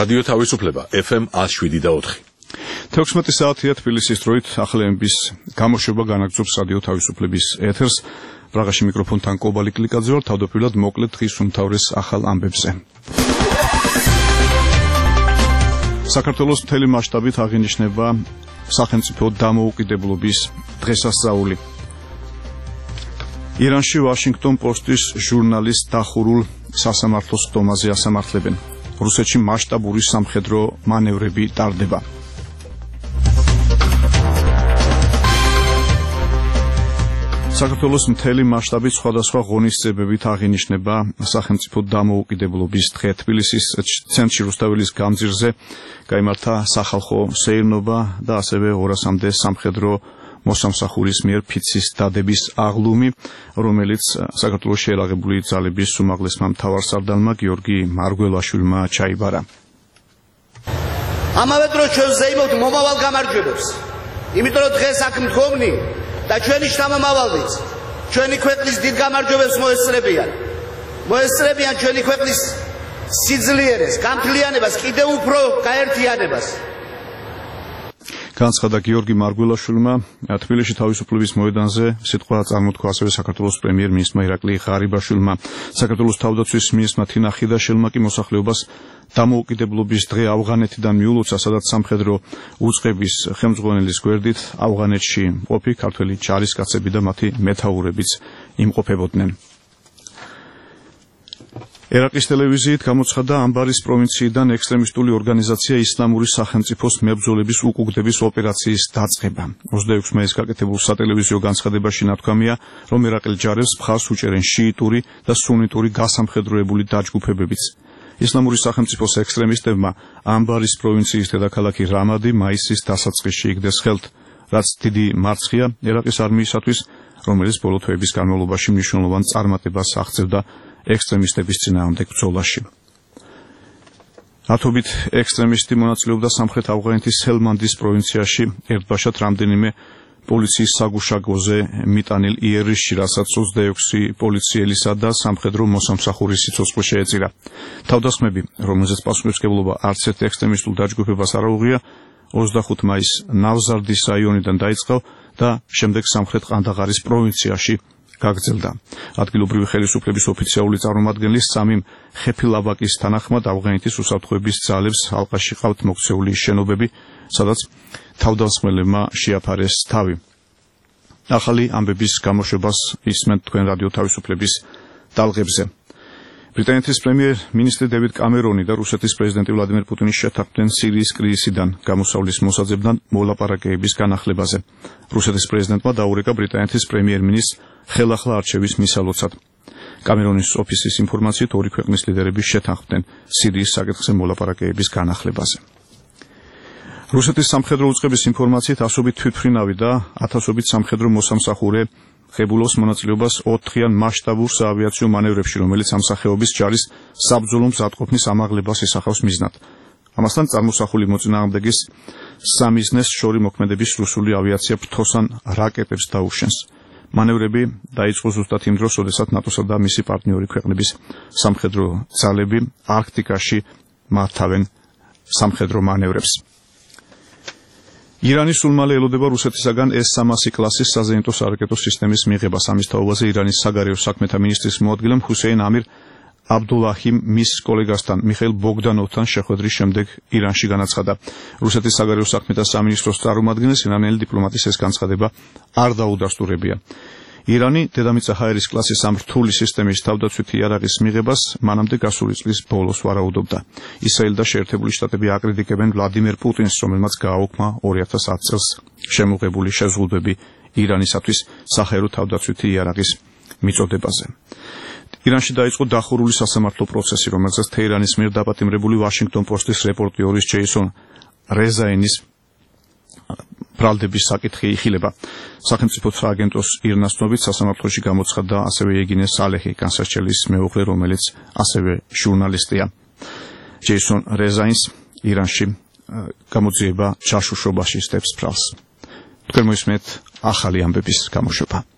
რადიო თავისუფლება FM 107.4. 16 საათია თბილისის დროით ახალების გამოშვება განაგრძობს რადიო თავისუფლების ეთერს. პრაღაში მიკროფონთან კობალი კლიკაძე ვარ, თავდაპირველად მოკლედ დღის უმთავრეს ახალ ამბებზე. საქართველოს მთელი მასშტაბით აღინიშნება სახელმწიფო დამოუკიდებლობის დღესასწაული. ირანში ვაშინგტონ პოსტის ჟურნალის დახურულ სასამართლოს ხდომაზე ასამართლებენ. რუსეთში მასშტაბური სამხედრო მანევრები ტარდება. საქართველოს მთელი მასშტაბით სხვადასხვა ღონისძიებებით აღინიშნება სახელმწიფო დამოუკიდებლობის დღე. თბილისის ცენტრში რუსთაველის გამზირზე გაიმართა სახალხო სეირნობა და ასევე 200-მდე სამხედრო მოსამსახურის მიერ ფიცის დადების აღლუმი, რომელიც საქართველოს შეიარაღებული ძალების უმაღლესმა მთავარსარდალმა გიორგი მარგველაშვილმა ჩაიბარა. ამავე დროს ჩვენ ვზეიმობთ მომავალ გამარჯვებებს. იმიტომ რომ დღეს აქ მდგომნი და ჩვენი შთამომავალიც ჩვენი ქვეყნის დიდ გამარჯვებებს მოესწრებიან. მოესწრებიან ჩვენი ქვეყნის სიძლიერეს, გამთლიანებას, კიდევ უფრო გაერთიანებას. განცხადა გიორგი მარგველაშვილმა თბილისში თავისუფლების მოედანზე სიტყვა წარმოთქვა ასევე საქართველოს პრემიერ-მინისტრმა ირაკლი ღარიბაშვილმა. საქართველოს თავდაცვის მინისტრმა თინა ხიდაშელმა კი მოსახლეობას დამოუკიდებლობის დღე ავღანეთიდან მიულოცა, სადაც სამხედრო უწყების ხელმძღვანელის გვერდით ავღანეთში მყოფი ქართველი ჯარისკაცები და მათი მეთაურებიც იმყოფებოდნენ. ერაყის ტელევიზიით გამოცხადდა ამბარის პროვინციიდან ექსტრემისტული ორგანიზაცია ისლამური სახელმწიფოს მებრძოლების უკუგდების ოპერაციის დაწყება. 26 მაისს გაკეთებულ სატელევიზიო განცხადებაში ნათქვამია, რომ ერაყელ ჯარებს მხარს უჭერენ შიიტური და სუნიტური გასამხედროებული დაჯგუფებებიც. ისლამური სახელმწიფოს ექსტრემისტებმა ამბარის პროვინციის დედაქალაქი რამადი მაისის დასაწყისში იგდეს ხელთ, რაც დიდი მარცხია ერაყის არმიისათვის, რომელიც ბოლო თვეების განმავლობაში მნიშვნელოვან წარმატებას აღწევდა ექსტრემისტების წინააღმდეგ ბრძოლაში. ათობით ექსტრემისტი მონაწილეობდა სამხრეთ ავღანეთის ჰელმანდის პროვინციაში ერთბაშად რამდენიმე პოლიციის საგუშაგოზე მიტანილ იერიშში, რასაც 26 პოლიციელისა და სამხედრო მოსამსახურის სიცოცხლე შეეწირა. თავდასხმები, რომელზეც პასუხისმგებლობა არც ერთ ექსტრემისტულ დაჯგუფებას არ აუღია, 25 მაისს ნავზარდის რაიონიდან დაიწყო და შემდეგ სამხრეთ ყანდაღარის პროვინციაში გაგრძელდა. ადგილობრივი ხელისუფლების ოფიციალური წარმომადგენლის სამიმ ხეფილავაკის თანახმად ავღანეთის უსაფრთხოების ძალებს ალყაში ყავთ მოქცეული შენობები, სადაც თავდასხმელებმა შეაფარეს თავი. ახალი ამბების გამოშვებას ისმენთ თქვენ რადიო თავისუფლების დალღებზე. ბრიტანეთის პრემიერ-მინისტრი დევიდ კამერონი და რუსეთის პრეზიდენტი ვლადიმერ პუტინი შეთანხმდნენ სირიის კრიზისიდან გამოსავლის მოსაძებნად მოლაპარაკებების განახლებაზე. რუსეთის პრეზიდენტმა დაურეკა ბრიტანეთის პრემიერ-მინისტრს ხელახლა არჩევის მისალოცად. კამერონის ოფისის ინფორმაციით ორი ქვეყნის ლიდერები შეთანხმდნენ სირიის საკითხზე მოლაპარაკებების განახლებაზე. რუსეთის სამხედრო უწყების ინფორმაციით ასობით თვითმფრინავი და ათასობით სამხედრო მოსამსახურე ღებულობს მონაწილეობას 4-იან მასშტაბურ საავიაციო მანევრებში, რომელიც ამ სახეობის ჯარის საბრძოლო მზადყოფნის ამაღლებას ისახავს მიზნად. ამასთან წარმოსახული მოწინააღმდეგის სამიზნეს შორი მოქმედების რუსული ავიაცია ფრთოსან რაკეტებს დაუშენს. მანევრები დაიწყო ზუსტად იმ დროს, როდესაც ნატოსა და მისი პარტნიორი ქვეყნების სამხედრო ძალები არქტიკაში მართავენ სამხედრო მანევრებს. ირანი სულ მალე ელოდება რუსეთისაგან S-300 კლასის საზეიმტო სარაკეტო სისტემის მიღებას. ამის თაობაზე ირანის საგარეო საქმეთა მინისტრის მოადგილემ ჰუსეინ ამირ აბდულაჰიმ მის კოლეგასთან მიხეილ ბოგდანოვთან შეხვედრის შემდეგ ირანში განაცხადა. რუსეთის საგარეო საქმეთა სამინისტროს წარმომადგენელს ირანელი დიპლომატის ეს განცხადება არ დაუდასტურებია. ირანი დედამიწა ჰაერის კლასის ამ რთული სისტემის თავდაცვითი იარაღის მიღებას მანამდე გასული წლის ბოლოს ვარაუდობდა. ისრაელი და შეერთებული შტატები აკრიტიკებენ ვლადიმერ პუტინს, რომელმაც გააუქმა 2010 წელს შემოღებული შეზღუდვები ირანისათვის საჰაერო თავდაცვითი იარაღის მიწოდებაზე. ირანში დაიწყო დახურული სასამართლო პროცესი, რომელზეც თეირანის მიერ დაპატიმრებული ვაშინგტონ პოსტის რეპორტიორის ჯეისონ რეზაინის ბრალდების საკითხი იხილება. სახელმწიფო სააგენტოს ირნას ცნობით სასამართლოში გამოცხადდა ასევე ეგინე სალეჰი, განსაცდელის მეუღლე, რომელიც ასევე ჟურნალისტია. ჯეისონ რეზაინს ირანში გამოძიება ჯაშუშობაში სდებს ფრალს. თქვენ მოისმენთ ახალი ამბების გამოშვება.